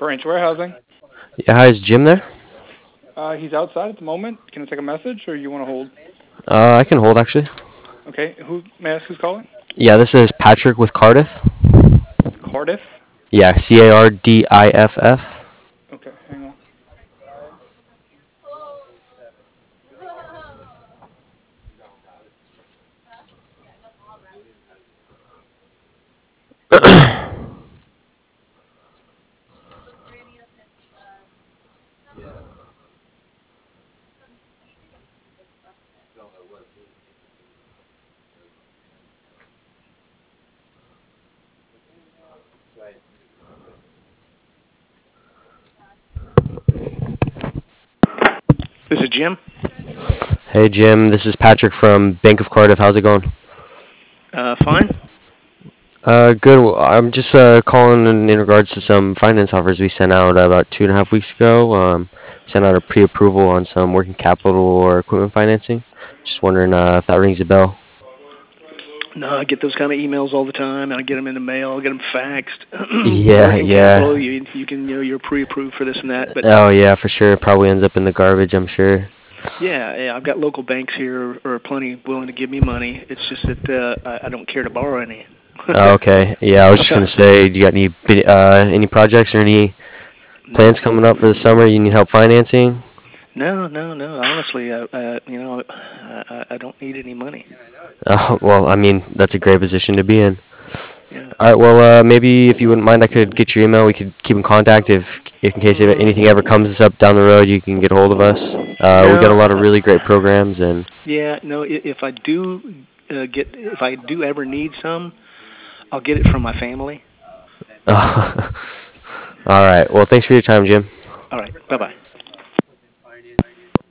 Branch Warehousing. Yeah, hi, is Jim there? He's outside at the moment. Can I take a message, or you want to hold? I can hold actually. Okay. Who may I ask who's calling? Yeah, this is Patrick with Cardiff. Cardiff. Yeah, Cardiff. Okay, hang on. This is Jim. Hey Jim, this is Patrick from Bank of Cardiff. How's it going? Fine. Good. Well, I'm just calling in regards to some finance offers we sent out about 2.5 weeks ago. Sent out a pre-approval on some working capital or equipment financing. Just wondering if that rings a bell. No, I get those kind of emails all the time, and I get them in the mail. I get them faxed. Yeah, Working capital, yeah. you can you're pre-approved for this and that. But Oh yeah, for sure. Probably ends up in the garbage, I'm sure. yeah, I've got local banks here are plenty willing to give me money. It's just that I don't care to borrow any. Oh, okay. Yeah, I was just gonna say, do you got any projects or any No, plans coming up for the summer you need help financing? no. Honestly, I don't need any money. Oh, well, I mean, that's a great position to be in. Yeah. All right, well, maybe if you wouldn't mind, I could get your email. We could keep in contact if in case if anything ever comes up down the road, you can get a hold of us. We got No. a lot of really great programs, and Yeah. No. If I do ever need some, I'll get it from my family. all right. Well, thanks for your time, Jim. All right. Bye bye.